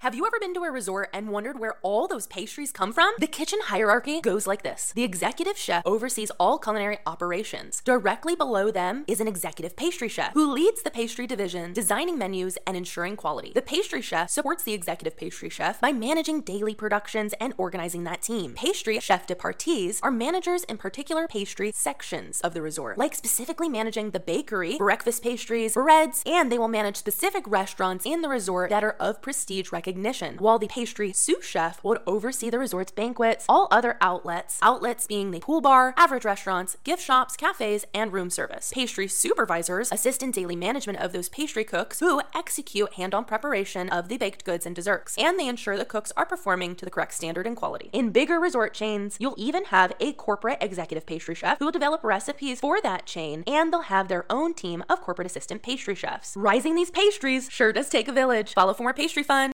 Have you ever been to a resort and wondered where all those pastries come from? The kitchen hierarchy goes like this. The executive chef oversees all culinary operations. Directly below them is an executive pastry chef who leads the pastry division, designing menus and ensuring quality. The pastry chef supports the executive pastry chef by managing daily productions and organizing that team. Pastry chef de parties are managers in particular pastry sections of the resort, like specifically managing the bakery, breakfast pastries, breads, and they will manage specific restaurants in the resort that are of prestige recognition. While the pastry sous chef would oversee the resort's banquets, all other outlets being the pool bar, average restaurants, gift shops, cafes, and room service. Pastry supervisors assist in daily management of those pastry cooks who execute hand-on preparation of the baked goods and desserts, and they ensure the cooks are performing to the correct standard and quality. In bigger resort chains, you'll even have a corporate executive pastry chef who will develop recipes for that chain, and they'll have their own team of corporate assistant pastry chefs. Rising these pastries sure does take a village. Follow for more pastry fun.